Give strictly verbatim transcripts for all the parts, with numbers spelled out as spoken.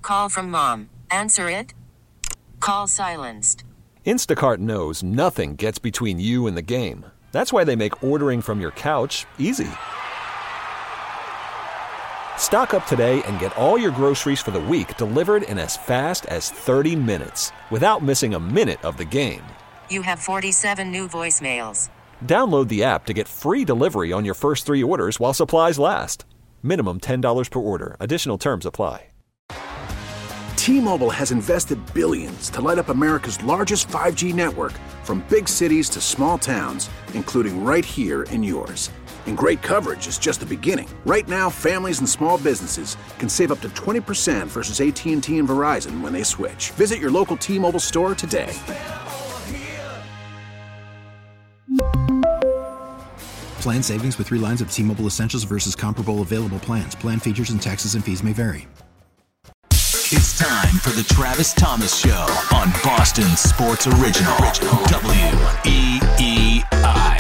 Call from mom. Answer it. Call silenced. Instacart knows nothing gets between you and the game. That's why they make ordering from your couch easy. Stock up today and get all your groceries for the week delivered in as fast as thirty minutes without missing a minute of the game. You have forty-seven new voicemails. Download the app to get free delivery on your first three orders while supplies last. Minimum ten dollars per order. Additional terms apply. T-Mobile has invested billions to light up America's largest five G network, from big cities to small towns, including right here in yours. And great coverage is just the beginning. Right now, families and small businesses can save up to twenty percent versus A T and T and Verizon when they switch. Visit your local T-Mobile store today. Plan savings with three lines of T-Mobile Essentials versus comparable available plans. Plan features and taxes and fees may vary. It's time for the Travis Thomas Show on Boston Sports Original, W E E I.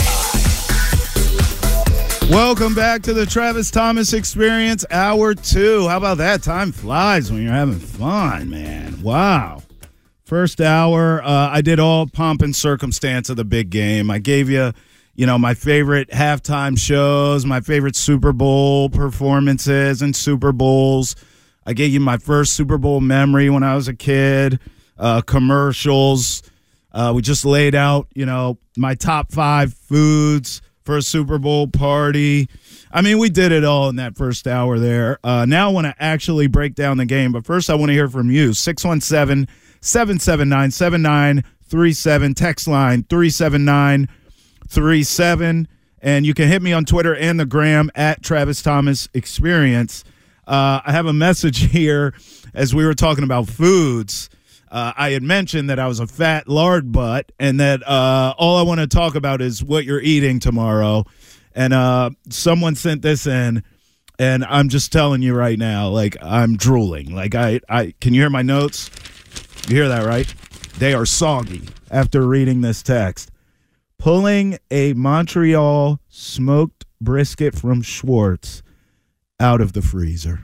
Welcome back to the Travis Thomas Experience, Hour two. How about that? Time flies when you're having fun, man. Wow. First hour, uh, I did all pomp and circumstance of the big game. I gave you, you know, my favorite halftime shows, my favorite Super Bowl performances and Super Bowls. I gave you my first Super Bowl memory when I was a kid, uh, commercials. Uh, we just laid out, you know, my top five foods for a Super Bowl party. I mean, we did it all in that first hour there. Uh, now I want to actually break down the game, but first I want to hear from you. six one seven, seven seven nine, seven nine three seven, text line three seven nine three seven, and you can hit me on Twitter and the gram at Travis Thomas Experience. Uh, I have a message here as we were talking about foods. Uh, I had mentioned that I was a fat lard butt and that uh, all I want to talk about is what you're eating tomorrow. And uh, someone sent this in, and I'm just telling you right now, like, I'm drooling. Like, I, I can you hear my notes? You hear that, right? They are soggy after reading this text. Pulling a Montreal smoked brisket from Schwartz out of the freezer.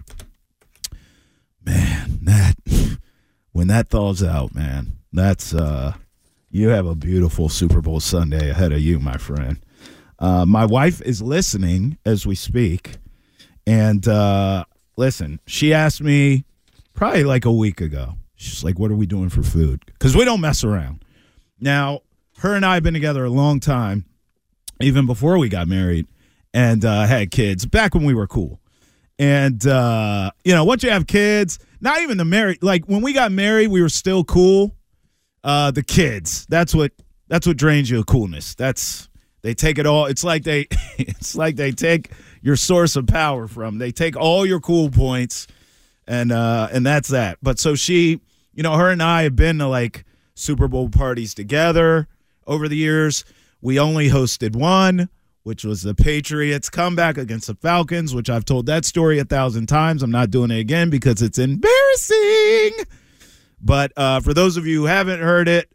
Man, that when that thaws out, man, that's uh you have a beautiful Super Bowl Sunday ahead of you, my friend. Uh, my wife is listening as we speak, and uh, listen, she asked me probably like a week ago. She's like, "What are we doing for food?" Because we don't mess around. Now, her and I have been together a long time, even before we got married and uh, had kids. Back when we were cool. And, uh, you know, once you have kids, not even the married, like when we got married, we were still cool. Uh, the kids, that's what, that's what drains you of coolness. That's, they take it all. It's like they, it's like they take your source of power from, they take all your cool points and, uh, and that's that. But so she, you know, her and I have been to like Super Bowl parties together over the years. We only hosted one, which was the Patriots comeback against the Falcons, which I've told that story a thousand times. I'm not doing it again because it's embarrassing. But uh, for those of you who haven't heard it,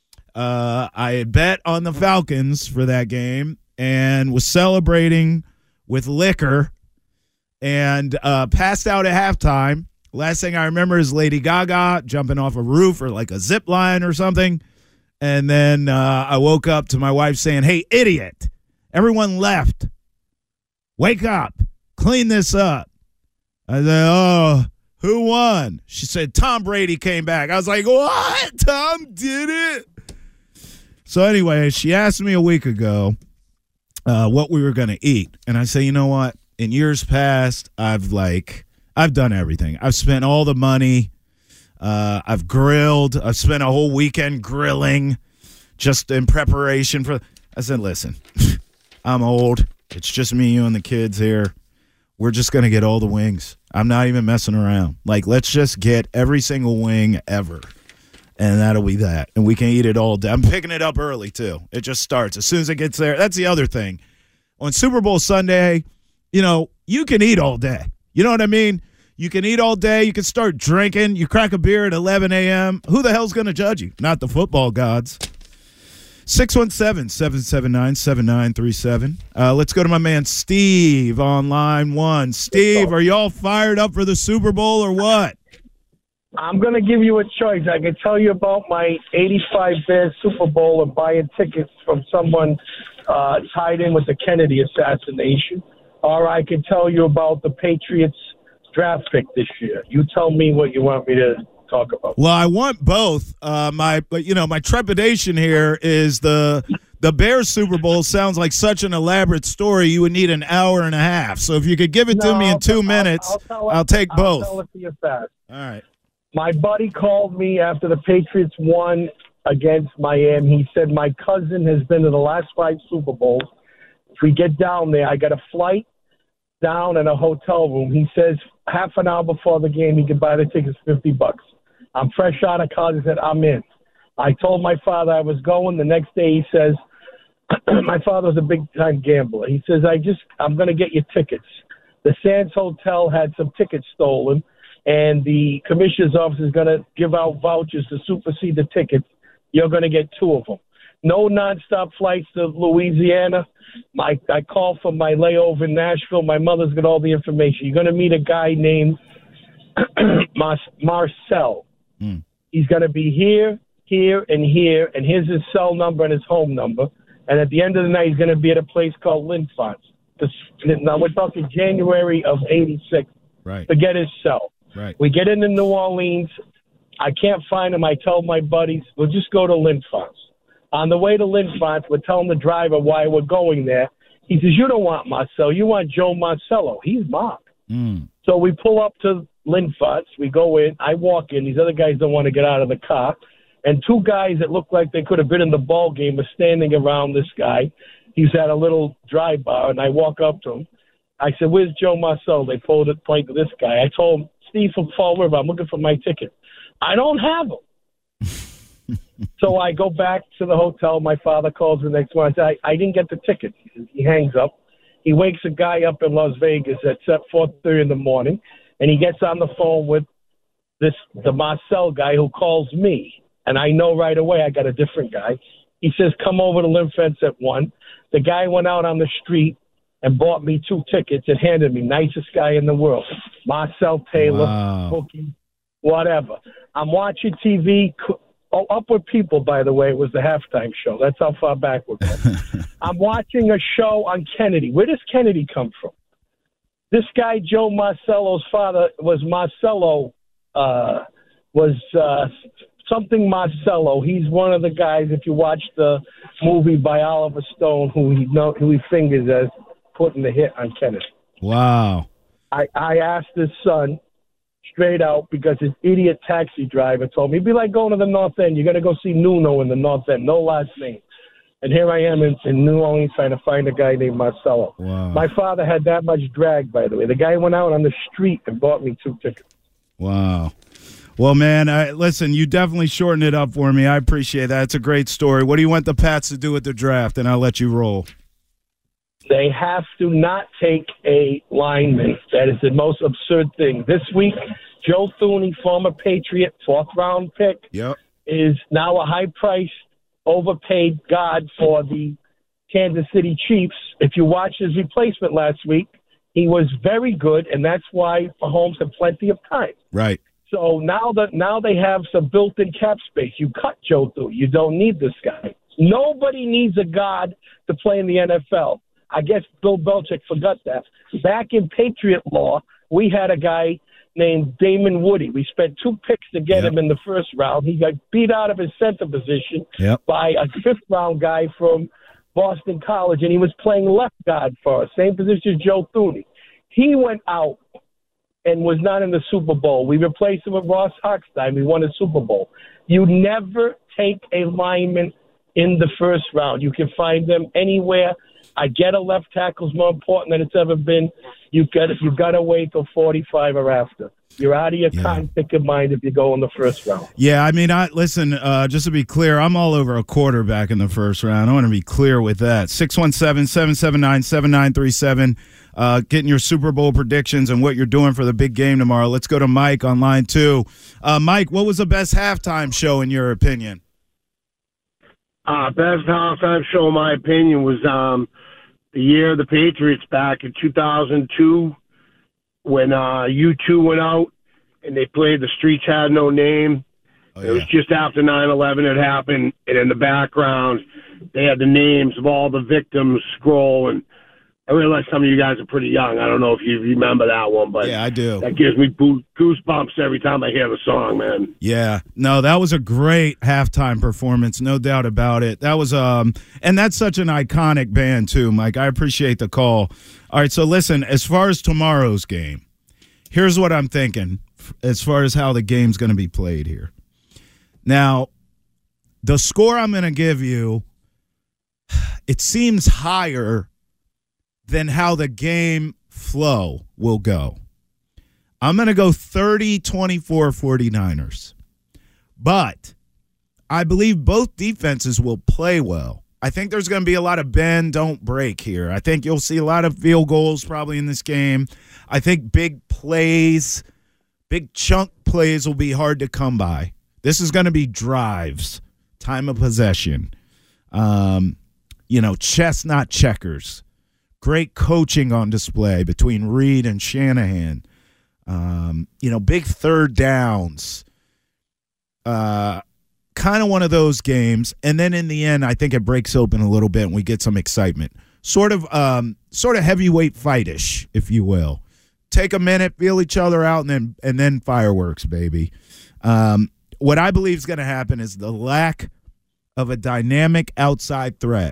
uh, I had bet on the Falcons for that game and was celebrating with liquor and uh, passed out at halftime. Last thing I remember is Lady Gaga jumping off a roof or like a zip line or something. And then uh, I woke up to my wife saying, "Hey, idiot. Everyone left. Wake up. Clean this up." I said, "Oh, who won?" She said, "Tom Brady came back." I was like, "What? Tom did it?" So anyway, she asked me a week ago uh, what we were going to eat. And I say, you know what? In years past, I've like, I've done everything. I've spent all the money. Uh, I've grilled. I've spent a whole weekend grilling just in preparation for. I said, listen, I'm old. It's just me, you, and the kids here. We're just going to get all the wings. I'm not even messing around. Like, let's just get every single wing ever, and that'll be that. And we can eat it all day. I'm picking it up early, too. It just starts. As soon as it gets there, that's the other thing. On Super Bowl Sunday, you know, you can eat all day. You know what I mean? You can eat all day. You can start drinking. You crack a beer at eleven a.m. Who the hell's going to judge you? Not the football gods. six one seven, seven seven nine, seven nine three seven. Uh, let's go to my man Steve on line one. Steve, are y'all fired up for the Super Bowl or what? I'm going to give you a choice. I can tell you about my eighty-five Bears Super Bowl and buying tickets from someone uh, tied in with the Kennedy assassination, or I can tell you about the Patriots draft pick this year. You tell me what you want me to talk about. Well, I want both. Uh, my, but you know, my trepidation here is the the Bears Super Bowl sounds like such an elaborate story. You would need an hour and a half. So if you could give it no, to me in two I'll, minutes, I'll, I'll, I'll take I'll both. Tell it to you fast. All right. My buddy called me after the Patriots won against Miami. He said, my cousin has been to the last five Super Bowls. If we get down there, I got a flight down and a hotel room. He says half an hour before the game, he could buy the tickets fifty bucks. I'm fresh out of college. He said, I'm in. I told my father I was going. The next day, he says, my father was a big-time gambler. He says, I just, I'm going to get you tickets. The Sands Hotel had some tickets stolen, and the commissioner's office is going to give out vouchers to supersede the tickets. You're going to get two of them. No nonstop flights to Louisiana. My, I called for my layover in Nashville. My mother's got all the information. You're going to meet a guy named Mar- Marcel. Mm. He's going to be here, here, and here, and here's his cell number and his home number. And at the end of the night, he's going to be at a place called Linfont's. Now, we're talking January of eighty-six. Right. Forget his cell. Right. We get into New Orleans. I can't find him. I tell my buddies, we'll just go to Linfont's. On the way to Linfont's, we're telling the driver why we're going there. He says, you don't want Marcel. You want Joe Marcello. He's Mark. Mm. So we pull up to Linfont's. We go in. I walk in. These other guys don't want to get out of the car. And two guys that look like they could have been in the ball game are standing around this guy. He's at a little dry bar, and I walk up to him. I said, where's Joe Marcel? They pulled it, point to this guy. I told him, Steve from Fall River, I'm looking for my ticket. I don't have them. So I go back to the hotel. My father calls the next morning. I said, I, I didn't get the ticket. He hangs up. He wakes a guy up in Las Vegas at four thirty in the morning, and he gets on the phone with this the Marcel guy who calls me. And I know right away I got a different guy. He says, come over to Linfont's at one. The guy went out on the street and bought me two tickets and handed me, nicest guy in the world, Marcel Taylor, wow. Bookie, whatever. I'm watching T V. Oh, Upward People, by the way, was the halftime show. That's how far back we're going. I'm watching a show on Kennedy. Where does Kennedy come from? This guy, Joe Marcello's father, was Marcello, uh, was uh, something Marcello. He's one of the guys, if you watch the movie by Oliver Stone, who he, know, who he fingers as putting the hit on Kennedy. Wow. I, I asked his son straight out because his idiot taxi driver told me, it'd be like going to the North End. You're going to go see Nuno in the North End. No last name. And here I am in, in New Orleans trying to find a guy named Marcello. Wow. My father had that much drag, by the way. The guy went out on the street and bought me two tickets. Wow. Well, man, I, listen, you definitely shortened it up for me. I appreciate that. It's a great story. What do you want the Pats to do with the draft? And I'll let you roll. They have to not take a lineman. That is the most absurd thing. This week, Joe Thuney, former Patriot, fourth-round pick, yep. is now a high-priced, overpaid guard for the Kansas City Chiefs. If you watch his replacement last week, he was very good, and that's why Mahomes had plenty of time. Right. So now that now they have some built-in cap space. You cut Joe Thuney. You don't need this guy. Nobody needs a guard to play in the N F L. I guess Bill Belichick forgot that. Back in Patriot law, we had a guy named Damon Woody. We spent two picks to get yep. him in the first round. He got beat out of his center position yep. by a fifth-round guy from Boston College, and he was playing left guard for us, same position as Joe Thuney. He went out and was not in the Super Bowl. We replaced him with Ross Hochstein. We won a Super Bowl. You never take a lineman in the first round. You can find them anywhere. I get a left tackle is more important than it's ever been. You've got you've got to wait till forty-five or after. You're out of your yeah. time, pick of mind if you go in the first round. Yeah, I mean, I listen, uh, just to be clear, I'm all over a quarterback in the first round. I want to be clear with that. six one seven, seven seven nine, seven nine three seven, uh, getting your Super Bowl predictions and what you're doing for the big game tomorrow. Let's go to Mike on line two. Uh, Mike, what was the best halftime show in your opinion? Uh, best halftime show, in my opinion, was um, the year of the Patriots back in two thousand two when uh, U two went out and they played The Streets Had No Name. Oh, yeah. It was just after nine eleven had happened, and in the background, they had the names of all the victims scroll, and I realize some of you guys are pretty young. I don't know if you remember that one, but yeah, I do. That gives me goosebumps every time I hear the song, man. Yeah, no, that was a great halftime performance, no doubt about it. That was um, and that's such an iconic band too, Mike. I appreciate the call. All right, so listen, as far as tomorrow's game, here's what I'm thinking as far as how the game's going to be played here. Now, the score I'm going to give you, it seems higher than how the game flow will go. I'm going to go thirty twenty-four 49ers. But I believe both defenses will play well. I think there's going to be a lot of bend, don't break here. I think you'll see a lot of field goals probably in this game. I think big plays, big chunk plays will be hard to come by. This is going to be drives, time of possession, um, you know, chess, not checkers. Great coaching on display between Reed and Shanahan. Um, you know, big third downs. Uh, kind of one of those games. And then in the end, I think it breaks open a little bit and we get some excitement. Sort of um, sort of heavyweight fight-ish, if you will. Take a minute, feel each other out, and then and then fireworks, baby. Um, what I believe is going to happen is the lack of a dynamic outside threat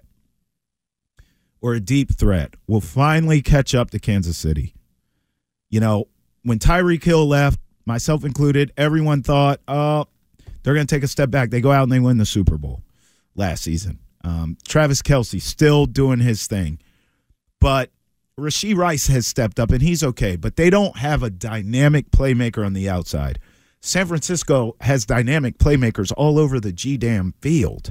or a deep threat will finally catch up to Kansas City. You know, when Tyreek Hill left, myself included, everyone thought, oh, they're going to take a step back. They go out and they win the Super Bowl last season. Um, Travis Kelce still doing his thing. But Rashee Rice has stepped up, and he's okay. But they don't have a dynamic playmaker on the outside. San Francisco has dynamic playmakers all over the G-damn field.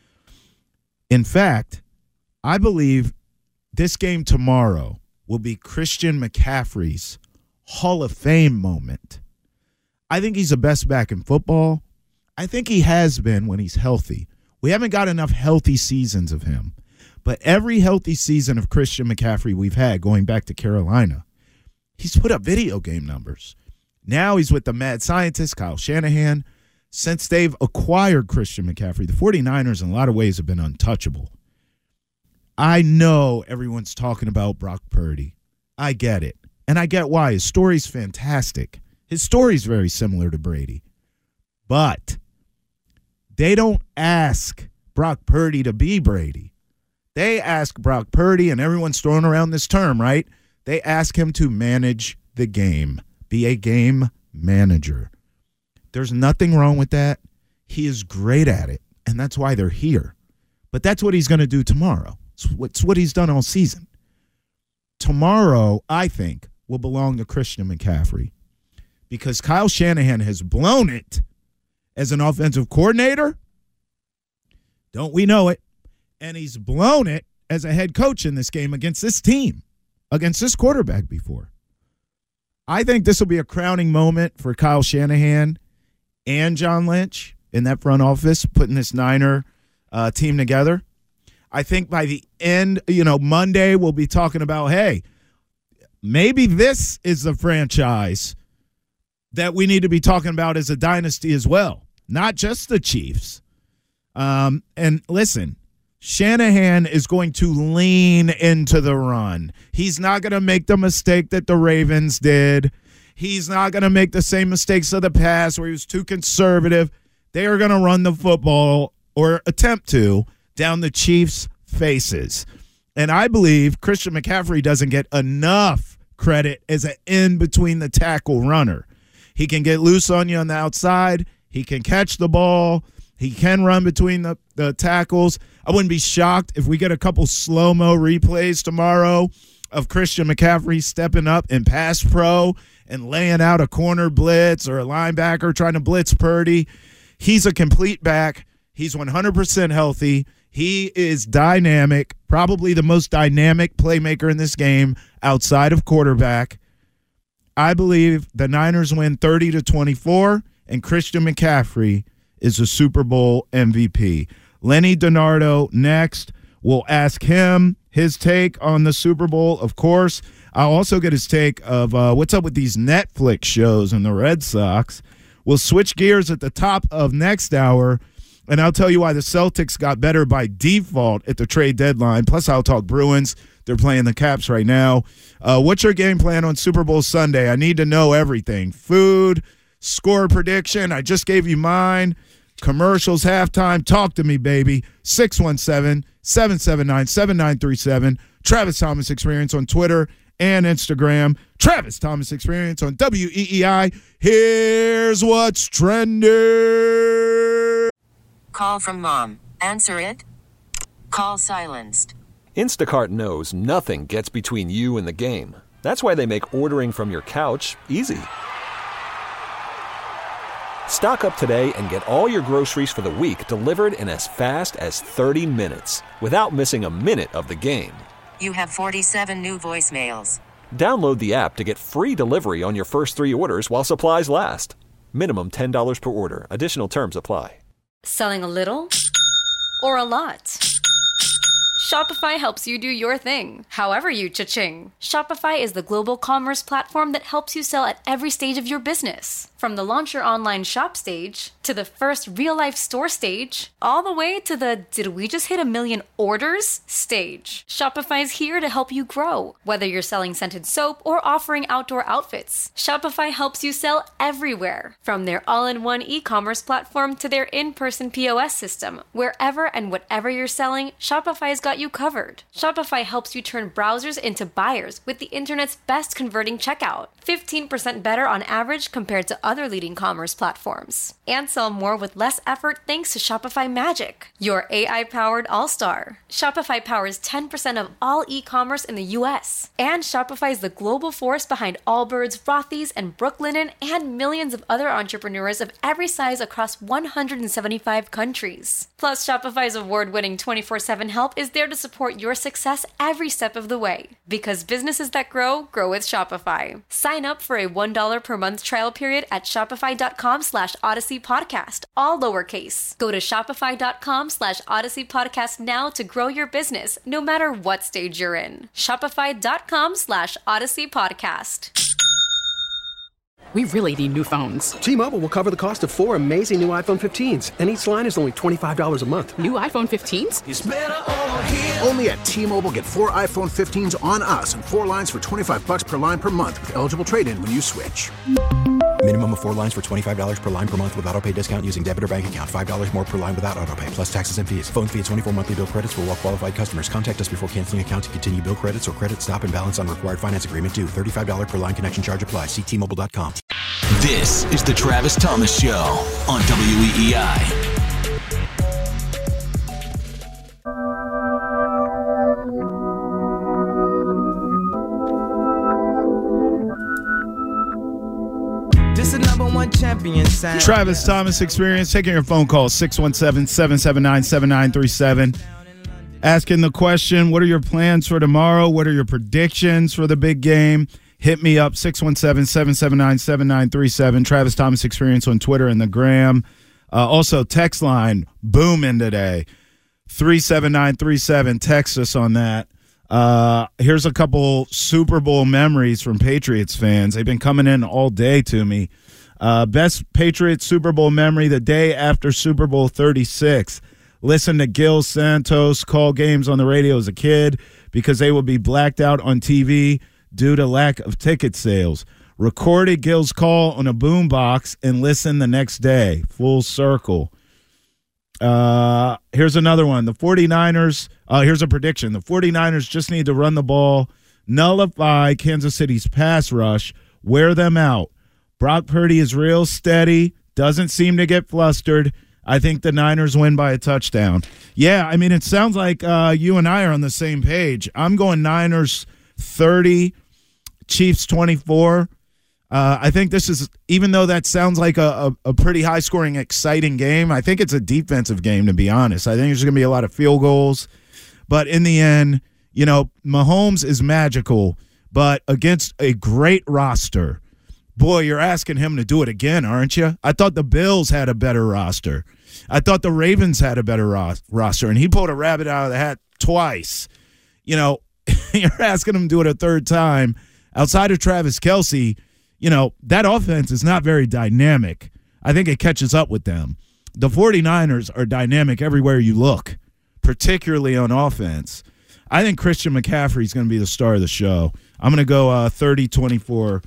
In fact, I believe this game tomorrow will be Christian McCaffrey's Hall of Fame moment. I think he's the best back in football. I think he has been when he's healthy. We haven't got enough healthy seasons of him. But every healthy season of Christian McCaffrey we've had going back to Carolina, he's put up video game numbers. Now he's with the mad scientist, Kyle Shanahan. Since they've acquired Christian McCaffrey, the 49ers in a lot of ways have been untouchable. I know everyone's talking about Brock Purdy. I get it. And I get why. His story's fantastic. His story's very similar to Brady. But they don't ask Brock Purdy to be Brady. They ask Brock Purdy, and everyone's throwing around this term, right? They ask him to manage the game, be a game manager. There's nothing wrong with that. He is great at it, and that's why they're here. But that's what he's going to do tomorrow. It's what he's done all season. Tomorrow, I think, will belong to Christian McCaffrey because Kyle Shanahan has blown it as an offensive coordinator. Don't we know it? And he's blown it as a head coach in this game against this team, against this quarterback before. I think this will be a crowning moment for Kyle Shanahan and John Lynch in that front office, putting this Niner uh, team together. I think by the end, you know, Monday we'll be talking about, hey, maybe this is the franchise that we need to be talking about as a dynasty as well, not just the Chiefs. Um, and listen, Shanahan is going to lean into the run. He's not going to make the mistake that the Ravens did. He's not going to make the same mistakes of the past where he was too conservative. They are going to run the football or attempt to down the Chiefs' faces. And I believe Christian McCaffrey doesn't get enough credit as an in-between-the-tackle runner. He can get loose on you on the outside. He can catch the ball. He can run between the, the tackles. I wouldn't be shocked if we get a couple slow-mo replays tomorrow of Christian McCaffrey stepping up in pass pro and laying out a corner blitz or a linebacker trying to blitz Purdy. He's a complete back. He's one hundred percent healthy. He is dynamic, probably the most dynamic playmaker in this game outside of quarterback. I believe the Niners win thirty to twenty-four, and Christian McCaffrey is a Super Bowl M V P. Lenny DiNardo next. We'll ask him his take on the Super Bowl, of course. I'll also get his take of uh, what's up with these Netflix shows and the Red Sox. We'll switch gears at the top of next hour, and I'll tell you why the Celtics got better by default at the trade deadline. Plus, I'll talk Bruins. They're playing the Caps right now. Uh, what's your game plan on Super Bowl Sunday? I need to know everything. Food, score prediction. I just gave you mine. Commercials, halftime. Talk to me, baby. six one seven, seven seven nine, seven nine three seven. Travis Thomas Experience on Twitter and Instagram. Travis Thomas Experience on W E E I. Here's what's trending. Call from mom. Answer it. Call silenced. Instacart knows nothing gets between you and the game. That's why they make ordering from your couch easy. Stock up today and get all your groceries for the week delivered in as fast as thirty minutes without missing a minute of the game. You have forty-seven new voicemails. Download the app to get free delivery on your first three orders while supplies last. Minimum ten dollars per order. Additional terms apply. Selling a little or a lot? Shopify helps you do your thing, however you cha-ching. Shopify is the global commerce platform that helps you sell at every stage of your business. From the launch your online shop stage, to the first real-life store stage, all the way to the did we just hit a million orders stage. Shopify is here to help you grow. Whether you're selling scented soap or offering outdoor outfits, Shopify helps you sell everywhere. From their all-in-one e-commerce platform to their in-person P O S system, wherever and whatever you're selling, Shopify's got you covered. Shopify helps you turn browsers into buyers with the internet's best converting checkout. fifteen percent better on average compared to other leading commerce platforms. And sell more with less effort thanks to Shopify Magic, your A I-powered all-star. Shopify powers ten percent of all e-commerce in the U S. And Shopify is the global force behind Allbirds, Rothy's, and Brooklinen, and millions of other entrepreneurs of every size across one hundred seventy-five countries. Plus, Shopify's award-winning twenty-four seven help is there to support your success every step of the way. Because businesses that grow, grow with Shopify. Sign up for a one dollar per month trial period at shopify.com slash Odyssey Podcast, all lowercase. Go to shopify.com slash Odyssey Podcast now to grow your business, no matter what stage you're in. Shopify.com slash Odyssey Podcast. We really need new phones. T-Mobile will cover the cost of four amazing new iPhone fifteens, and each line is only twenty-five dollars a month. New iPhone fifteens? It's better over here. Only at T-Mobile, get four iPhone fifteens on us and four lines for twenty-five bucks per line per month with eligible trade-in when you switch. Minimum of four lines for twenty-five dollars per line per month with autopay discount using debit or bank account. five dollars more per line without autopay, plus taxes and fees. Phone fee at twenty-four monthly bill credits for well-qualified customers. Contact us before canceling account to continue bill credits or credit stop and balance on required finance agreement due. thirty-five dollars per line connection charge applies. See T Mobile dot com. This is the Travis Thomas Show on W E E I. This is number one champion sound. Travis Thomas Experience, taking your phone call, six one seven, seven seven nine, seven nine three seven. Asking the question, what are your plans for tomorrow? What are your predictions for the big game? Hit me up, six one seven, seven seven nine, seven nine three seven. Travis Thomas Experience on Twitter and the gram. Uh, also, text line booming today, three seven nine three seven. Text us on that. Uh, here's a couple Super Bowl memories from Patriots fans. They've been coming in all day to me. Uh, best Patriots Super Bowl memory, the day after Super Bowl thirty-six. Listen to Gil Santos call games on the radio as a kid because they would be blacked out on T V due to lack of ticket sales. Recorded Gil's call on a boombox and listen the next day. Full circle. Uh, here's another one. The 49ers, uh, here's a prediction. The 49ers just need to run the ball, nullify Kansas City's pass rush, wear them out. Brock Purdy is real steady, doesn't seem to get flustered. I think the Niners win by a touchdown. Yeah, I mean, it sounds like uh, you and I are on the same page. I'm going Niners thirty, Chiefs twenty-four. Uh, I think this is, even though that sounds like a, a, a pretty high-scoring, exciting game, I think it's a defensive game, to be honest. I think there's going to be a lot of field goals. But in the end, you know, Mahomes is magical, but against a great roster, boy, you're asking him to do it again, aren't you? I thought the Bills had a better roster. I thought the Ravens had a better ro- roster, and he pulled a rabbit out of the hat twice. you know, you're asking him to do it a third time. Outside of Travis Kelce, you know, that offense is not very dynamic. I think it catches up with them. The 49ers are dynamic everywhere you look, particularly on offense. I think Christian McCaffrey is going to be the star of the show. I'm going to go uh, thirty twenty-four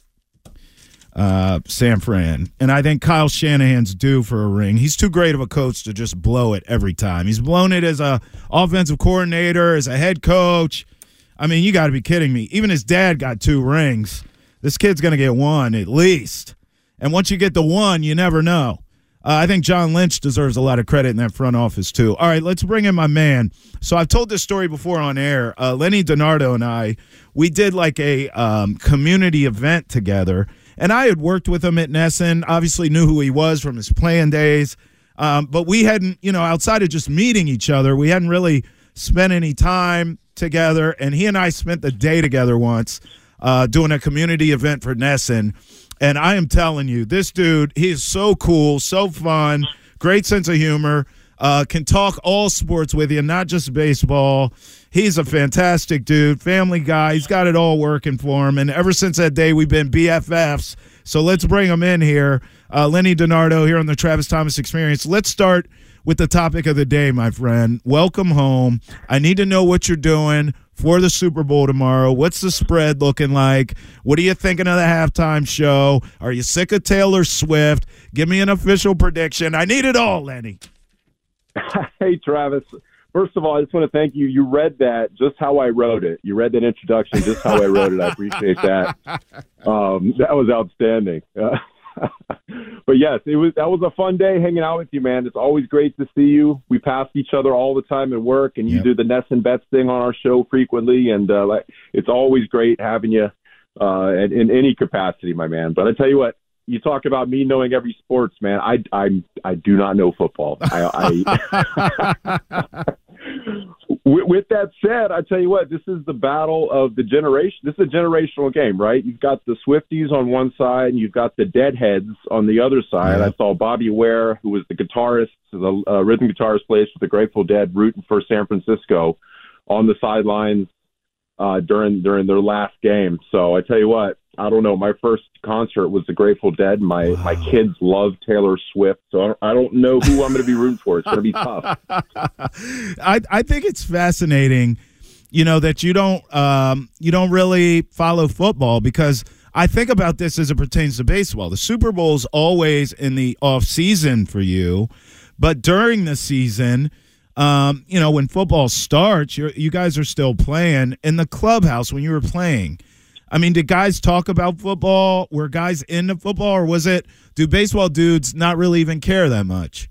uh, San Fran. And I think Kyle Shanahan's due for a ring. He's too great of a coach to just blow it every time. He's blown it as a offensive coordinator, as a head coach. I mean, you got to be kidding me. Even his dad got two rings. This kid's going to get one at least. And once you get the one, you never know. Uh, I think John Lynch deserves a lot of credit in that front office, too. All right, let's bring in my man. So I've told this story before on air. Uh, Lenny DiNardo and I, we did like a um, community event together. And I had worked with him at Nesson, obviously knew who he was from his playing days. Um, but we hadn't, you know, outside of just meeting each other, we hadn't really spent any time together. And he and I spent the day together once uh, doing a community event for Nesson. And I am telling you, this dude, he is so cool, so fun, great sense of humor, uh, can talk all sports with you, not just baseball. He's a fantastic dude, family guy. He's got it all working for him. And ever since that day, we've been B F Fs. So let's bring him in here. Uh, Lenny DiNardo here on the Travis Thomas Experience. Let's start with the topic of the day, my friend. Welcome home. I need to know what you're doing for the Super Bowl tomorrow. What's the spread looking like? What are you thinking of the halftime show? Are you sick of Taylor Swift? Give me an official prediction. I need it all, Lenny. Hey, Travis. First of all, I just want to thank you. You read that just how I wrote it. You read that introduction just how I wrote it. I appreciate that. Um, that was outstanding. Uh, But yes, it was that was a fun day hanging out with you, man. It's always great to see you. We pass each other all the time at work, and you yep. do the Nesson Bets thing on our show frequently, and uh, like, it's always great having you uh, in, in any capacity, my man. But I tell you what, you talk about me knowing every sports, man. I I I do not know football. I. I with, with that said, I tell you what, this is the battle of the generation. This is a generational game, right? You've got the Swifties on one side, and you've got the Deadheads on the other side. Yeah. I saw Bobby Ware, who was the guitarist, the uh, rhythm guitarist, plays for the Grateful Dead, rooting for San Francisco on the sidelines uh, during during their last game. So I tell you what, I don't know. My first concert was the Grateful Dead. My wow. my kids love Taylor Swift, so I don't, I don't know who I'm going to be rooting for. It's going to be tough. I I think it's fascinating, you know, that you don't um you don't really follow football, because I think about this as it pertains to baseball. The Super Bowl is always in the off season for you, but during the season, um, you know, when football starts, you you guys are still playing in the clubhouse when you were playing. I mean, did guys talk about football? Were guys into football, or was it, do baseball dudes not really even care that much?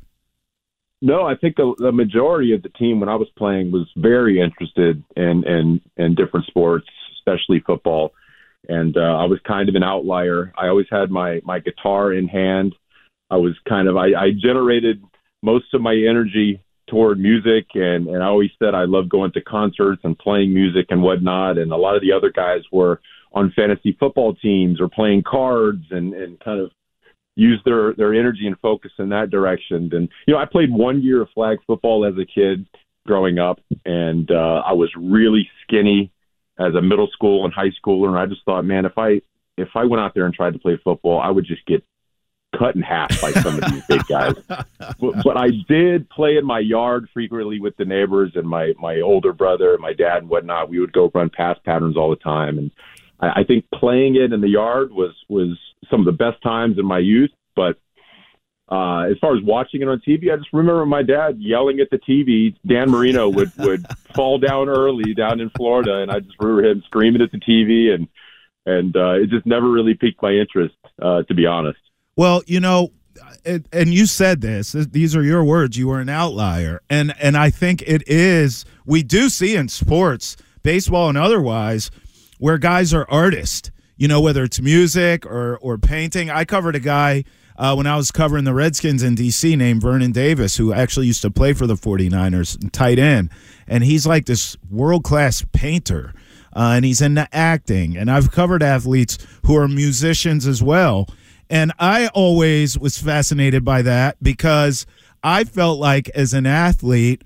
No, I think the, the majority of the team when I was playing was very interested in in, in different sports, especially football. And uh, I was kind of an outlier. I always had my, my guitar in hand. I was kind of, I, I generated most of my energy toward music, and, and I always said I love going to concerts and playing music and whatnot. And a lot of the other guys were on fantasy football teams or playing cards and, and kind of use their, their energy and focus in that direction. And, you know, I played one year of flag football as a kid growing up, and uh, I was really skinny as a middle school and high schooler. And I just thought, man, if I, if I went out there and tried to play football, I would just get cut in half by some of these big guys. But, but I did play in my yard frequently with the neighbors and my, my older brother, my dad and whatnot. We would go run pass patterns all the time. And I, I think playing it in the yard was, was some of the best times in my youth. But uh, as far as watching it on T V, I just remember my dad yelling at the T V. Dan Marino would, would fall down early down in Florida, and I just remember him screaming at the T V, and, and uh, it just never really piqued my interest, uh, to be honest. Well, you know, and you said this, these are your words, you were an outlier. And and I think it is, we do see in sports, baseball and otherwise, where guys are artists, you know, whether it's music or, or painting. I covered a guy uh, when I was covering the Redskins in D C named Vernon Davis, who actually used to play for the 49ers, tight end. And he's like this world-class painter, uh, and he's into acting. And I've covered athletes who are musicians as well. And I always was fascinated by that, because I felt like as an athlete,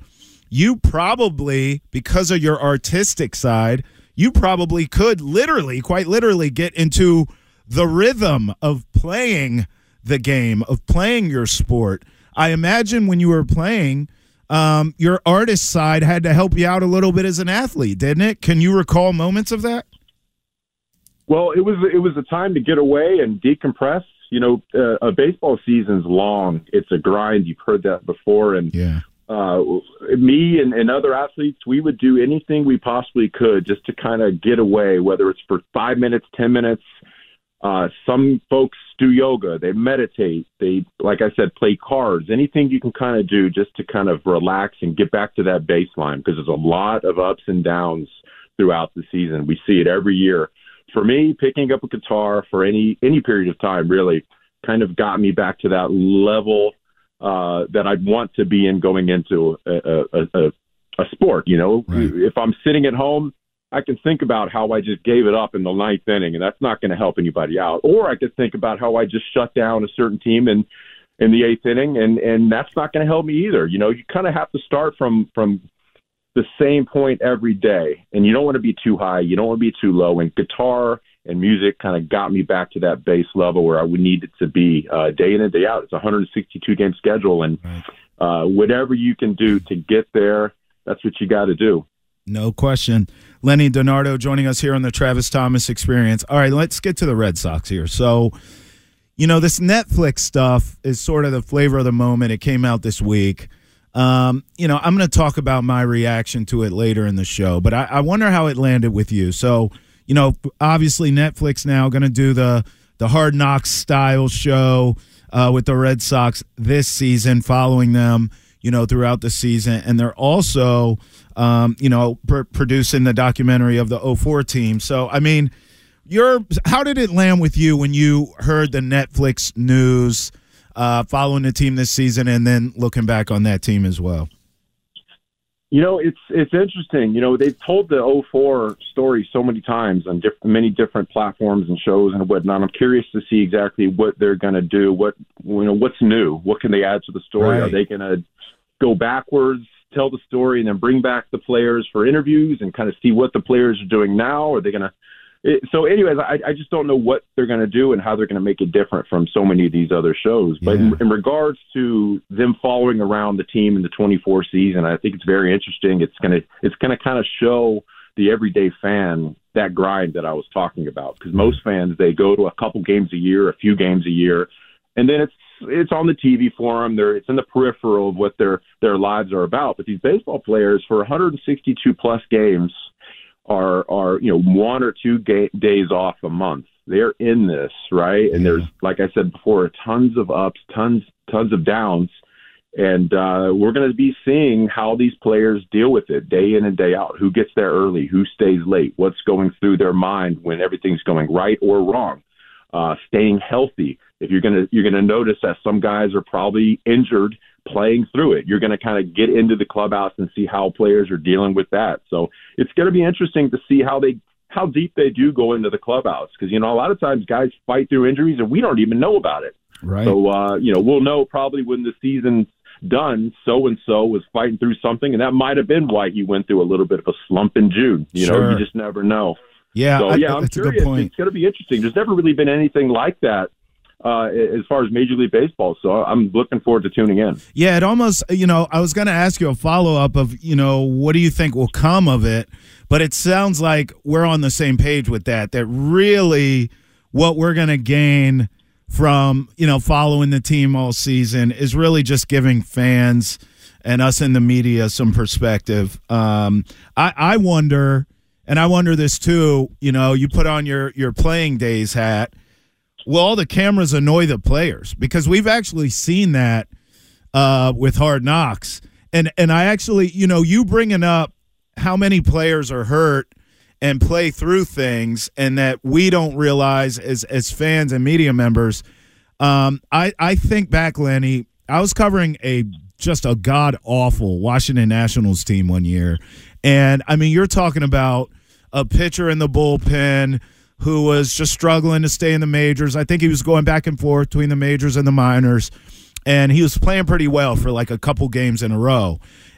you probably, because of your artistic side, you probably could literally, quite literally, get into the rhythm of playing the game, of playing your sport. I imagine when you were playing, um, your artist side had to help you out a little bit as an athlete, didn't it? Can you recall moments of that? Well, it was it was a time to get away and decompress. You know, uh, a baseball season's long. It's a grind. You've heard that before. And yeah. uh, me and, and other athletes, we would do anything we possibly could just to kind of get away, whether it's for five minutes, ten minutes. Uh, some folks do yoga. They meditate. They, like I said, play cards. Anything you can kind of do just to kind of relax and get back to that baseline, because there's a lot of ups and downs throughout the season. We see it every year. For me, picking up a guitar for any any period of time really kind of got me back to that level uh, that I'd want to be in going into a, a, a, a sport. You know, right. If I'm sitting at home, I can think about how I just gave it up in the ninth inning, and that's not going to help anybody out. Or I could think about how I just shut down a certain team in, in the eighth inning, and, and that's not going to help me either. You know, you kind of have to start from from the same point every day, and you don't want to be too high, you don't want to be too low. And guitar and music kind of got me back to that base level where I would need it to be uh, day in and day out. It's a one hundred sixty-two game schedule, and uh, whatever you can do to get there, that's what you got to do. No question. Lenny DiNardo joining us here on the Travis Thomas Experience. All right, let's get to the Red Sox here. So, you know, this Netflix stuff is sort of the flavor of the moment. It came out this week. Um, you know, I'm going to talk about my reaction to it later in the show, but I, I wonder how it landed with you. So, you know, obviously Netflix now going to do the the Hard Knocks style show uh, with the Red Sox this season, following them, you know, throughout the season. And they're also, um, you know, pr- producing the documentary of the oh four team. So, I mean, you're, how did it land with you when you heard the Netflix news uh, following the team this season and then looking back on that team as well? You know, it's it's interesting. You know, they've told the oh four story so many times on diff- many different platforms and shows and whatnot. I'm curious to see exactly what they're going to do. What you know, what's new? What can they add to the story? Right. Are they going to go backwards, tell the story, and then bring back the players for interviews and kind of see what the players are doing now? Are they going to? It, so, anyways, I, I just don't know what they're going to do and how they're going to make it different from so many of these other shows. But Yeah. in, in regards to them following around the team in the twenty-four season, I think it's very interesting. It's going to it's going to kind of show the everyday fan that grind that I was talking about, because most fans, they go to a couple games a year, a few games a year, and then it's it's on the T V for them. They're, it's in the peripheral of what their their lives are about. But these baseball players, for one hundred sixty-two plus games, are, are you know, one or two ga- days off a month. They're in this, right? And there's, like I said before, tons of ups, tons, tons of downs. And uh, we're going to be seeing how these players deal with it day in and day out. Who gets there early? Who stays late? What's going through their mind when everything's going right or wrong? Uh, staying healthy. If you're going to, you're going to notice that some guys are probably injured playing through it. You're going to kind of get into the clubhouse and see how players are dealing with that. So it's going to be interesting to see how they, how deep they do go into the clubhouse. Because, you know, a lot of times guys fight through injuries and we don't even know about it. Right. So, uh, you know, we'll know probably when the season's done, so-and-so was fighting through something, and that might have been why he went through a little bit of a slump in June. You Sure. know, you just never know. Yeah, so, I- yeah, I'm that's a curious. good point. It's going to be interesting. There's never really been anything like that uh, as far as Major League Baseball, so I'm looking forward to tuning in. Yeah, it almost, you know, I was going to ask you a follow-up of, you know, what do you think will come of it? But it sounds like we're on the same page with that, that really what we're going to gain from, you know, following the team all season is really just giving fans and us in the media some perspective. Um, I, I wonder, and I wonder this too, you know, you put on your, your playing days hat, will all the cameras annoy the players? Because we've actually seen that uh, with Hard Knocks. And and I actually, you know, you bringing up how many players are hurt and play through things and that we don't realize as as fans and media members. Um, I, I think back, Lenny, I was covering a just a god-awful Washington Nationals team one year. And, I mean, you're talking about a pitcher in the bullpen who was just struggling to stay in the majors. I think he was going back and forth between the majors and the minors, and he was playing pretty well for like a couple games in a row.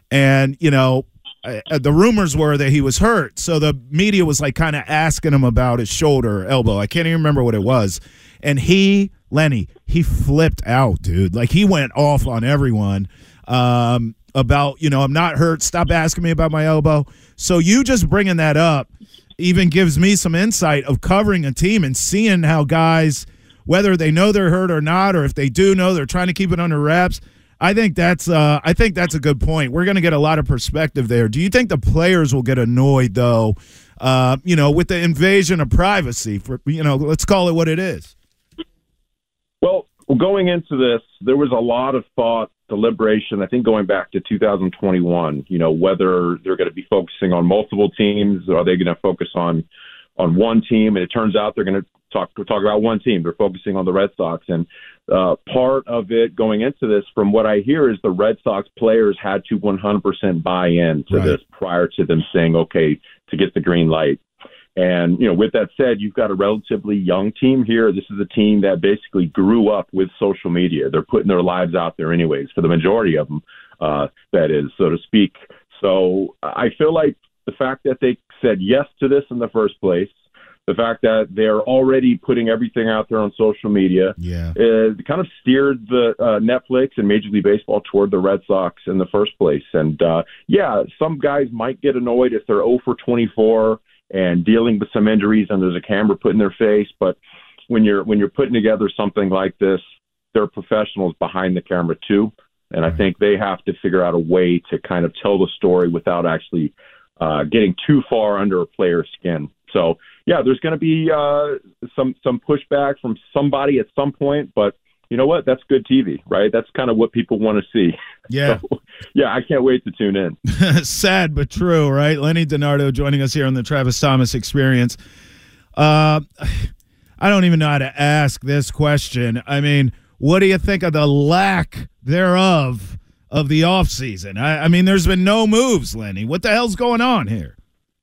And, you know, uh, the rumors were that he was hurt. So the media was like kind of asking him about his shoulder or elbow. I can't even remember what it was. And he, Lenny, he flipped out, dude. Like he went off on everyone um, about, you know, I'm not hurt. Stop asking me about my elbow. So you just bringing that up even gives me some insight of covering a team and seeing how guys, whether they know they're hurt or not, or if they do know, they're trying to keep it under wraps. I think that's uh, I think that's a good point. We're going to get a lot of perspective there. Do you think the players will get annoyed, though, uh, you know, with the invasion of privacy? For you know, let's call it what it is. Well, going into this, there was a lot of thought, deliberation, I think going back to two thousand twenty-one, you know, whether they're going to be focusing on multiple teams, or are they going to focus on on one team? And it turns out they're going to talk talk about one team. They're focusing on the Red Sox. And uh, part of it going into this, from what I hear, is the Red Sox players had to one hundred percent buy in to right. this prior to them saying, okay, to get the green light. And, you know, with that said, you've got a relatively young team here. This is a team that basically grew up with social media. They're putting their lives out there anyways, for the majority of them, uh, that is, so to speak. So I feel like the fact that they said yes to this in the first place, the fact that they're already putting everything out there on social media, yeah, uh, kind of steered the uh, Netflix and Major League Baseball toward the Red Sox in the first place. And, uh, yeah, some guys might get annoyed if they're oh for twenty-four and dealing with some injuries and there's a camera put in their face. But when you're when you're putting together something like this, there are professionals behind the camera too. And I think they have to figure out a way to kind of tell the story without actually uh, getting too far under a player's skin. So, yeah, there's going to be uh, some some pushback from somebody at some point, but you know what? That's good T V, right? That's kind of what people want to see. Yeah. So, yeah, I can't wait to tune in. Sad but true, right? Lenny DiNardo joining us here on the Travis Thomas Experience. Uh, I don't even know how to ask this question. I mean, what do you think of the lack thereof of the offseason? I, I mean, there's been no moves, Lenny. What the hell's going on here?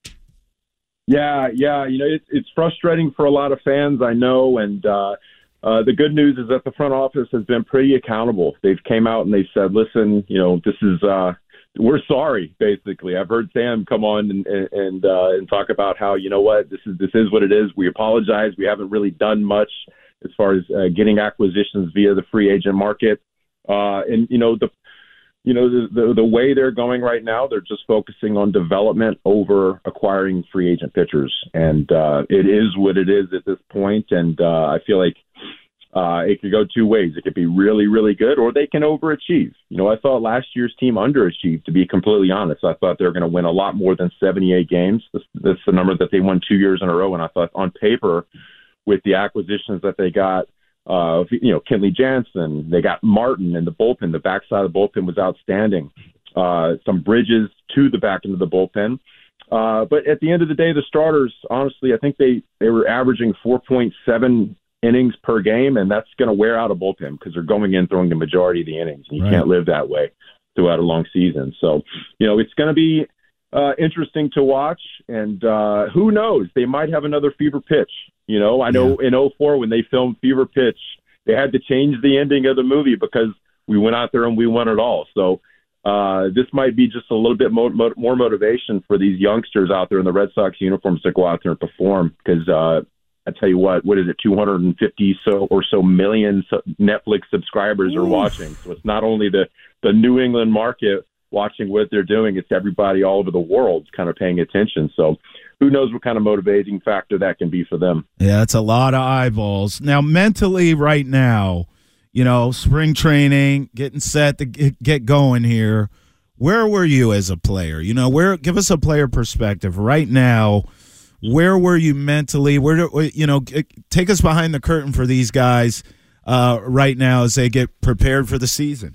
Yeah, yeah. You know, it, it's frustrating for a lot of fans, I know, and uh, Uh, the good news is that the front office has been pretty accountable. They've came out and they said, listen, you know, this is, uh, we're sorry, basically. I've heard Sam come on and, and, uh, and talk about how, you know what, this is, this is what it is. We apologize. We haven't really done much as far as uh, getting acquisitions via the free agent market. Uh, and, you know, the, you know, the, the, the way they're going right now, they're just focusing on development over acquiring free agent pitchers. And uh, it is what it is at this point. And uh, I feel like uh, it could go two ways. It could be really, really good, or they can overachieve. You know, I thought last year's team underachieved, to be completely honest. I thought they were going to win a lot more than seventy-eight games. That's, that's the number that they won two years in a row. And I thought on paper, with the acquisitions that they got, Uh, you know, Kenley Jansen, they got Martin in the bullpen. The backside of the bullpen was outstanding. Uh, some bridges to the back end of the bullpen. Uh, but at the end of the day, the starters, honestly, I think they, they were averaging four point seven innings per game, and that's going to wear out a bullpen because they're going in throwing the majority of the innings. And you right. can't live that way throughout a long season. So, you know, it's going to be uh, interesting to watch. And uh, who knows? They might have another fever pitch. You know, I know yeah. in oh four when they filmed Fever Pitch, they had to change the ending of the movie because we went out there and we won it all. So uh, this might be just a little bit mo- mo- more motivation for these youngsters out there in the Red Sox uniforms to go out there and perform. Because uh, I tell you what, what is it, two hundred fifty so or so million Netflix subscribers Oof. are watching. So it's not only the, the New England market watching what they're doing, it's everybody all over the world kind of paying attention. So who knows what kind of motivating factor that can be for them. Yeah, it's a lot of eyeballs. Now, mentally right now, you know, spring training, getting set to get going here, where were you as a player? You know, where? Give us a player perspective right now. Where were you mentally? Where do, you know, take us behind the curtain for these guys uh, right now as they get prepared for the season.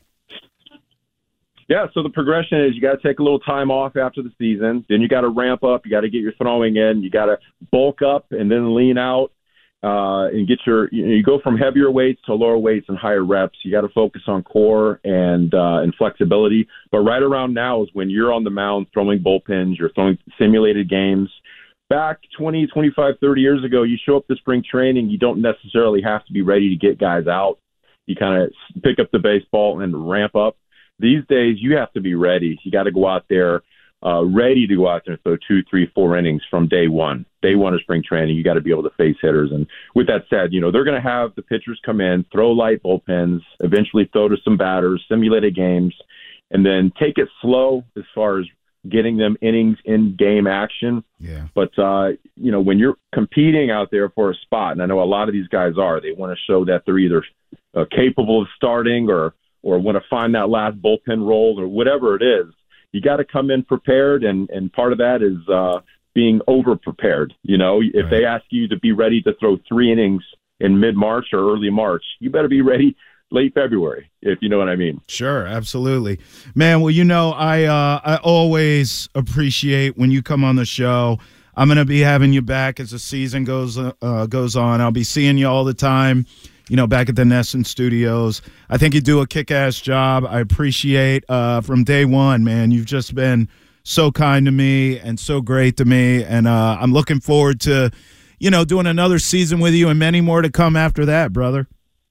Yeah, so the progression is you got to take a little time off after the season. Then you got to ramp up. You got to get your throwing in. You got to bulk up and then lean out uh, and get your you, know, you go from heavier weights to lower weights and higher reps. You got to focus on core and uh, and flexibility. But right around now is when you're on the mound throwing bullpens, you're throwing simulated games. Back twenty, twenty-five, thirty years ago, you show up to spring training, you don't necessarily have to be ready to get guys out. You kind of pick up the baseball and ramp up. these days you have to be ready. You got to go out there uh, ready to go out there and throw two, three, four innings from day one. Day one of spring training, you got to be able to face hitters. And with that said, you know, they're going to have the pitchers come in, throw light bullpens, eventually throw to some batters, simulated games, and then take it slow as far as getting them innings in game action. Yeah. But, uh, you know, when you're competing out there for a spot, and I know a lot of these guys are, they want to show that they're either uh, capable of starting or, or want to find that last bullpen role or whatever it is. You got to come in prepared, and, and part of that is uh, being over-prepared. You know, if right. they ask you to be ready to throw three innings in mid-March or early March, you better be ready late February, if you know what I mean. Sure, absolutely. Man, well, you know, I uh, I always appreciate when you come on the show. I'm going to be having you back as the season goes uh, goes on. I'll be seeing you all the time, you know, back at the Nesson Studios. I think you do a kick-ass job. I appreciate uh, from day one, man. You've just been so kind to me and so great to me, and uh, I'm looking forward to, you know, doing another season with you and many more to come after that, brother.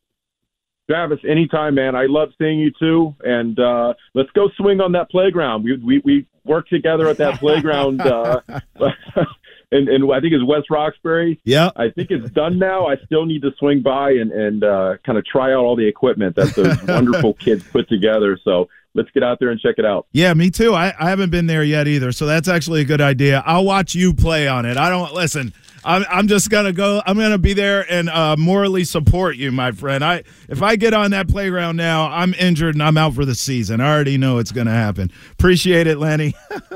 Travis, anytime, man. I love seeing you too, and uh, let's go swing on that playground. We we, we worked together at that playground, uh, and, and I think it's West Roxbury. Yeah, I think it's done now. I still need to swing by and and uh, kind of try out all the equipment that those wonderful kids put together. So let's get out there and check it out. Yeah, me too. I, I haven't been there yet either, so that's actually a good idea. I'll watch you play on it. I don't listen. I'm I'm just gonna go. I'm gonna be there and uh, morally support you, my friend. I if I get on that playground now, I'm injured and I'm out for the season. I already know it's gonna happen. Appreciate it, Lenny.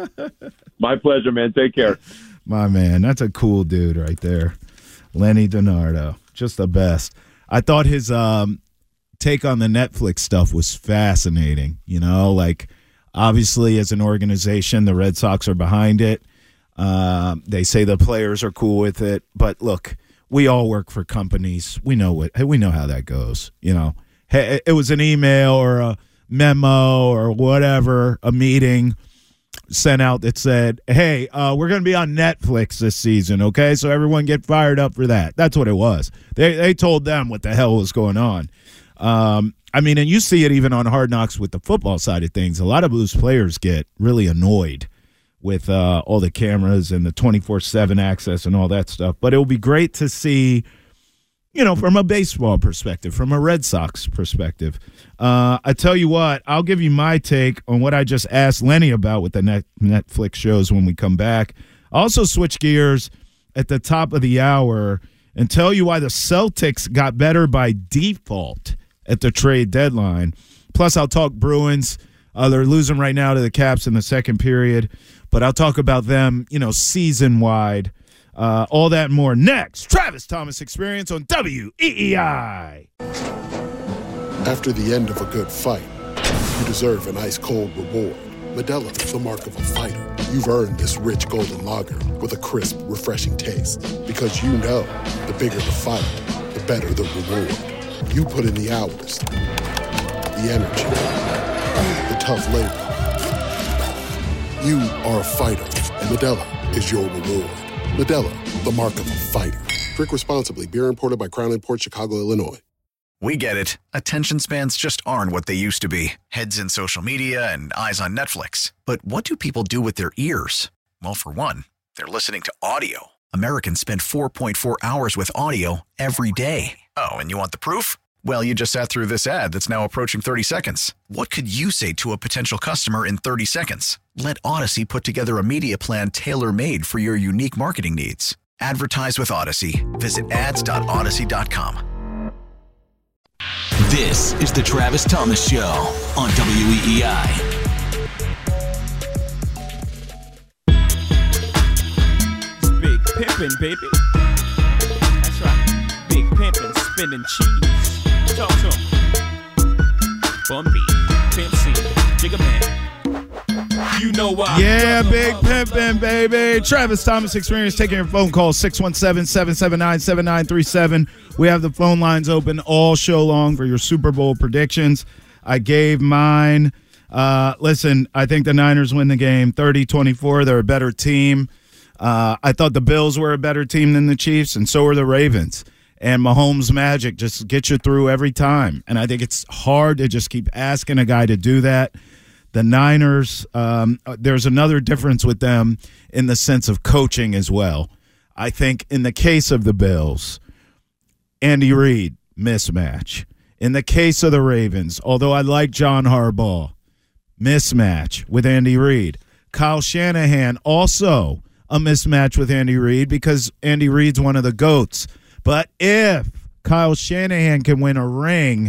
My pleasure, man. Take care. My man, that's a cool dude right there, Lenny DiNardo. Just the best. I thought his um, take on the Netflix stuff was fascinating. You know, like obviously as an organization, the Red Sox are behind it. Uh, they say the players are cool with it, but look, we all work for companies. We know what we know how that goes. You know, hey, it was an email or a memo or whatever, a meeting sent out that said, "Hey, uh, we're going to be on Netflix this season, okay? So everyone get fired up for that." That's what it was. They they told them what the hell was going on. Um, I mean, and you see it even on Hard Knocks with the football side of things. A lot of Blues players get really annoyed with uh, all the cameras and the twenty-four seven access and all that stuff. But it will be great to see, you know, from a baseball perspective, from a Red Sox perspective. Uh, I tell you what, I'll give you my take on what I just asked Lenny about with the net Netflix shows when we come back. I'll also switch gears at the top of the hour and tell you why the Celtics got better by default at the trade deadline. Plus, I'll talk Bruins. Uh, they're losing right now to the Caps in the second period. But I'll talk about them, you know, season-wide. Uh, all that and more next. Travis Thomas Experience on W E E I. After the end of a good fight, you deserve an ice-cold reward. Modelo is the mark of a fighter. You've earned this rich golden lager with a crisp, refreshing taste. Because you know, the bigger the fight, the better the reward. You put in the hours, the energy, the tough labor. You are a fighter, and Modelo is your reward. Modelo, the mark of a fighter. Drink responsibly. Beer imported by Crown Imports, Chicago, Illinois. We get it. Attention spans just aren't what they used to be. Heads in social media and eyes on Netflix. But what do people do with their ears? Well, for one, they're listening to audio. Americans spend four point four hours with audio every day. Oh, and you want the proof? Well, you just sat through this ad that's now approaching thirty seconds. What could you say to a potential customer in thirty seconds? Let Odyssey put together a media plan tailor-made for your unique marketing needs. Advertise with Odyssey. Visit ads dot odyssey dot com. This is the Travis Thomas Show on W E E I. Big pimpin', baby. That's right. Big pimpin', spinning cheese. Talk to him. Bun B, Pimp C, Jigga Man. You know why. Yeah, Big Pimpin', baby. Travis Thomas Experience taking your phone call, six one seven, seven seven nine, seven nine three seven. We have the phone lines open all show long for your Super Bowl predictions. I gave mine. Uh, listen, I think the Niners win the game thirty twenty-four. They're a better team. Uh, I thought the Bills were a better team than the Chiefs, and so are the Ravens. And Mahomes' magic just gets you through every time. And I think it's hard to just keep asking a guy to do that. The Niners, um, there's another difference with them in the sense of coaching as well. I think in the case of the Bills, Andy Reid, mismatch. In the case of the Ravens, although I like John Harbaugh, mismatch with Andy Reid. Kyle Shanahan, also a mismatch with Andy Reid because Andy Reid's one of the GOATs. But if Kyle Shanahan can win a ring,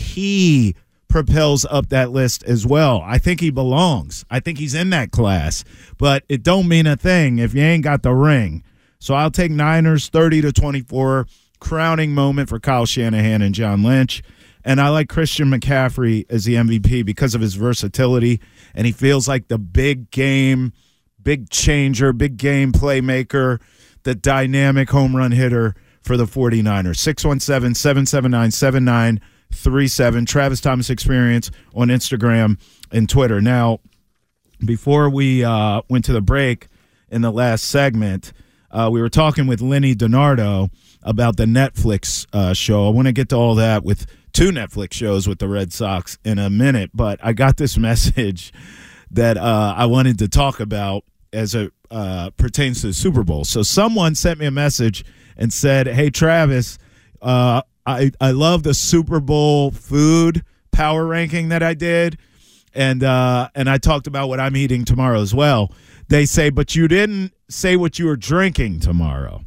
he propels up that list as well. I think he belongs. I think he's in that class. But it don't mean a thing if you ain't got the ring. So I'll take Niners thirty to twenty-four, crowning moment for Kyle Shanahan and John Lynch. And I like Christian McCaffrey as the M V P because of his versatility, and he feels like the big game, big changer, big game playmaker, the dynamic home run hitter for the 49ers. six one seven, seven seven nine, seven nine three seven, Travis Thomas Experience on Instagram and Twitter. Now, before we uh, went to the break in the last segment, uh, we were talking with Lenny DiNardo about the Netflix uh, show. I want to get to all that with two Netflix shows with the Red Sox in a minute, but I got this message that uh, I wanted to talk about as it uh, pertains to the Super Bowl. So someone sent me a message and said, hey, Travis, uh, I, I love the Super Bowl food power ranking that I did, and uh, and I talked about what I'm eating tomorrow as well. They say, but you didn't say what you were drinking tomorrow.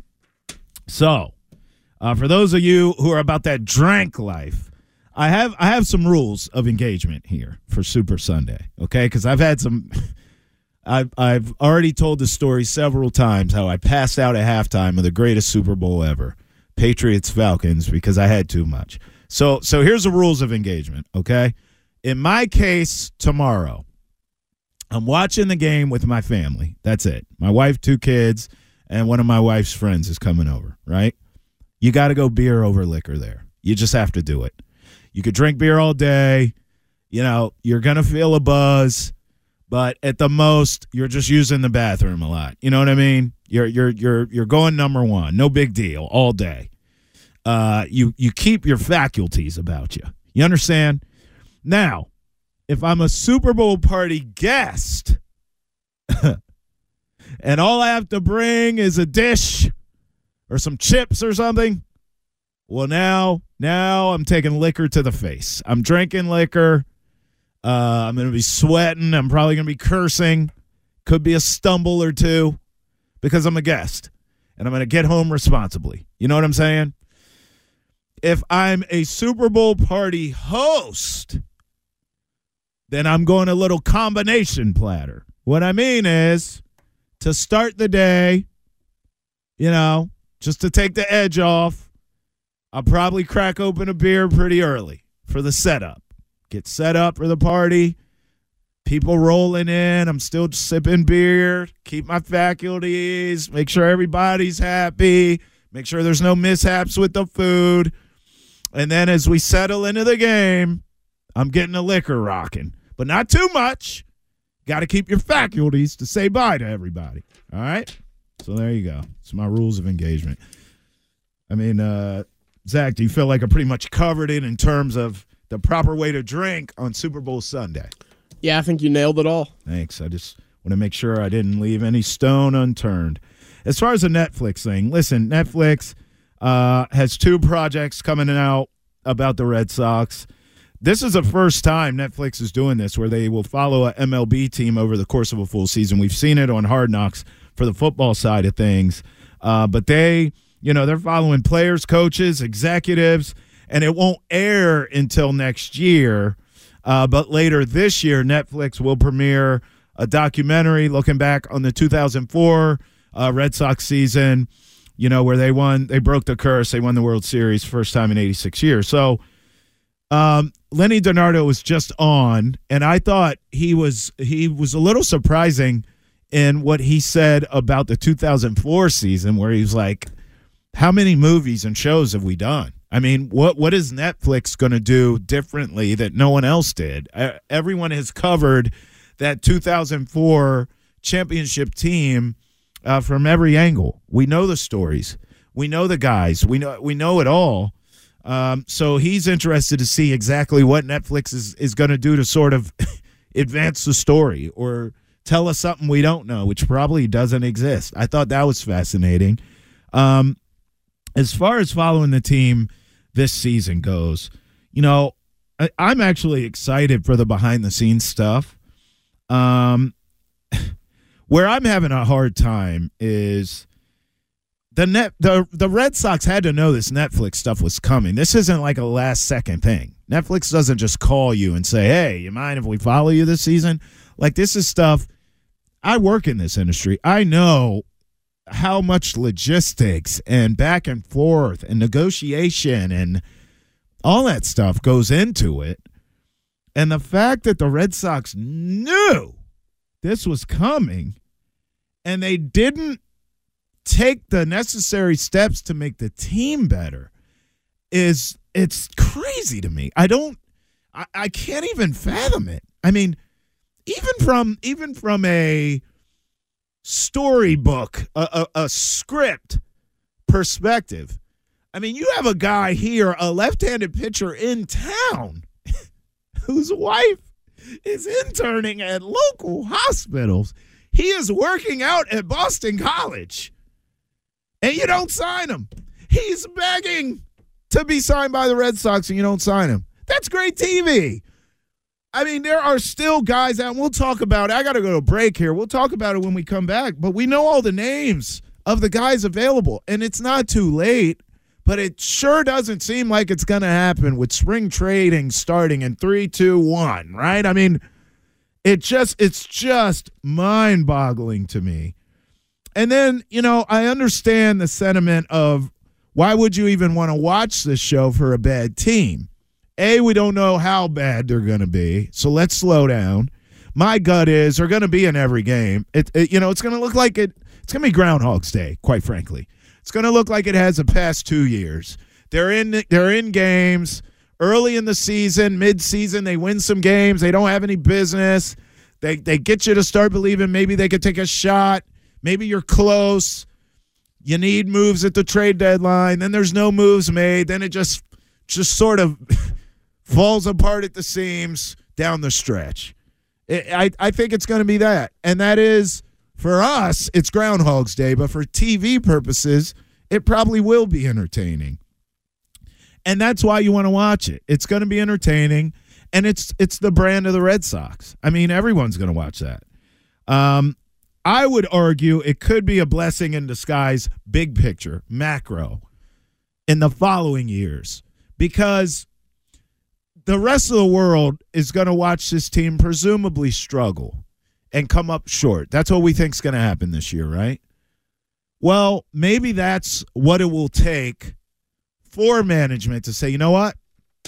So uh, for those of you who are about that drink life, I have I have some rules of engagement here for Super Sunday, okay? Because I've had some – I've, I've already told the story several times how I passed out at halftime of the greatest Super Bowl ever, Patriots-Falcons, because I had too much. So, so here's the rules of engagement, okay? In my case, tomorrow, I'm watching the game with my family. That's it. My wife, two kids, and one of my wife's friends is coming over, right? You got to go beer over liquor there. You just have to do it. You could drink beer all day. You know, you're going to feel a buzz, but at the most, you're just using the bathroom a lot. You know what I mean? You're you're you're you're going number one. No big deal all day. Uh, you you keep your faculties about you. You understand? Now, if I'm a Super Bowl party guest and all I have to bring is a dish or some chips or something, well, now, now I'm taking liquor to the face. I'm drinking liquor. Uh, I'm going to be sweating. I'm probably going to be cursing. Could be a stumble or two because I'm a guest, and I'm going to get home responsibly. You know what I'm saying? If I'm a Super Bowl party host, then I'm going a little combination platter. What I mean is to start the day, you know, just to take the edge off, I'll probably crack open a beer pretty early for the setup. Get set up for the party. People rolling in. I'm still sipping beer. Keep my faculties. Make sure everybody's happy. Make sure there's no mishaps with the food. And then as we settle into the game, I'm getting the liquor rocking. But not too much. Got to keep your faculties to say bye to everybody. All right? So there you go. It's my rules of engagement. I mean, uh, Zach, do you feel like I pretty much covered it in terms of the proper way to drink on Super Bowl Sunday? Yeah, I think you nailed it all. Thanks. I just want to make sure I didn't leave any stone unturned. As far as the Netflix thing, listen, Netflix uh, has two projects coming out about the Red Sox. This is the first time Netflix is doing this where they will follow a M L B team over the course of a full season. We've seen it on Hard Knocks for the football side of things. Uh, but they, you know, they're following players, coaches, executives, and it won't air until next year. Uh, but later this year, Netflix will premiere a documentary looking back on the two thousand four uh, Red Sox season, you know, where they won, they broke the curse. They won the World Series first time in eighty-six years. So um, Lenny DiNardo was just on, and I thought he was he was a little surprising in what he said about the two thousand four season, where he was like, how many movies and shows have we done? I mean, what what is Netflix going to do differently that no one else did? Uh, everyone has covered that two thousand four championship team uh, from every angle. We know the stories. We know the guys. We know we know it all. Um, so he's interested to see exactly what Netflix is, is going to do to sort of advance the story or tell us something we don't know, which probably doesn't exist. I thought that was fascinating. Um, as far as following the team this season goes, you know, I, I'm actually excited for the behind-the-scenes stuff. Um, where I'm having a hard time is the net. The the Red Sox had to know this Netflix stuff was coming. This isn't like a last-second thing. Netflix doesn't just call you and say, "Hey, you mind if we follow you this season?" Like, this is stuff. I work in this industry. I know how much logistics and back and forth and negotiation and all that stuff goes into it. And the fact that the Red Sox knew this was coming and they didn't take the necessary steps to make the team better is, it's crazy to me. I don't, I, I can't even fathom it. I mean, even from, even from a storybook, a, a, a script perspective, I mean, you have a guy here, a left-handed pitcher in town whose wife is interning at local hospitals. He is working out at Boston College, and you don't sign him. He's begging to be signed by the Red Sox, and you don't sign him. That's great T V. I mean, there are still guys out, and we'll talk about it. I got to go to a break here. We'll talk about it when we come back, but we know all the names of the guys available, and it's not too late. But it sure doesn't seem like it's going to happen with spring trading starting in three, two, one, right? I mean, it just it's just mind-boggling to me. And then, you know, I understand the sentiment of why would you even want to watch this show for a bad team? A, we don't know how bad they're going to be, so let's slow down. My gut is they're going to be in every game. It, it you know, it's going to look like it. It's going to be Groundhog's Day, quite frankly. It's going to look like it has the past two years. They're in they're in games early in the season, mid-season. They win some games. They don't have any business. They they get you to start believing maybe they could take a shot. Maybe you're close. You need moves at the trade deadline. Then there's no moves made. Then it just just sort of falls apart at the seams down the stretch. It, I, I think it's going to be that. And that is, for us, it's Groundhog's Day, but for T V purposes, it probably will be entertaining. And that's why you want to watch it. It's going to be entertaining, and it's it's the brand of the Red Sox. I mean, everyone's going to watch that. Um, I would argue it could be a blessing in disguise, big picture, macro, in the following years, because the rest of the world is going to watch this team presumably struggle and come up short. That's what we think is going to happen this year, right? Well, maybe that's what it will take for management to say, you know what?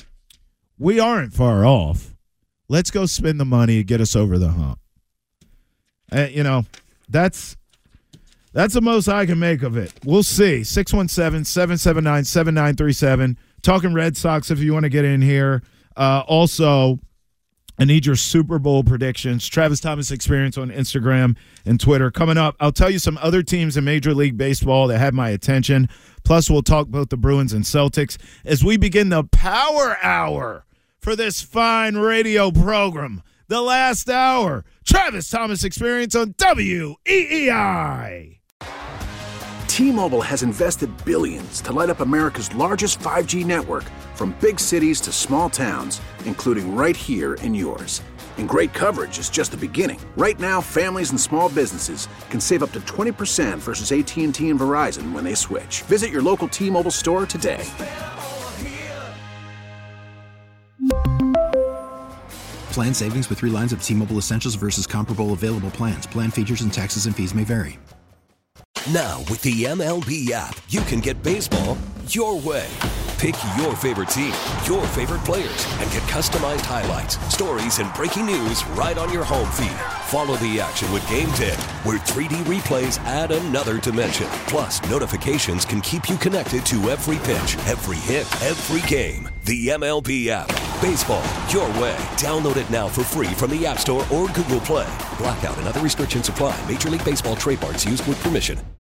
We aren't far off. Let's go spend the money to get us over the hump. Uh, you know, that's that's the most I can make of it. We'll see. six one seven, seven seven nine, seven nine three seven. Talking Red Sox if you want to get in here. Uh, also, I need your Super Bowl predictions. Travis Thomas Experience on Instagram and Twitter. Coming up, I'll tell you some other teams in Major League Baseball that have my attention. Plus, we'll talk both the Bruins and Celtics as we begin the Power Hour for this fine radio program. The last hour. Travis Thomas Experience on W E E I. T-Mobile has invested billions to light up America's largest five G network, from big cities to small towns, including right here in yours. And great coverage is just the beginning. Right now, families and small businesses can save up to twenty percent versus A T and T and Verizon when they switch. Visit your local T-Mobile store today. Plan savings with three lines of T-Mobile Essentials versus comparable available plans. Plan features and taxes and fees may vary. Now, with the M L B app, you can get baseball your way. Pick your favorite team, your favorite players, and get customized highlights, stories, and breaking news right on your home feed. Follow the action with Game Tip, where three D replays add another dimension. Plus, notifications can keep you connected to every pitch, every hit, every game. The M L B app. Baseball your way. Download it now for free from the App Store or Google Play. Blackout and other restrictions apply. Major League Baseball trademarks used with permission.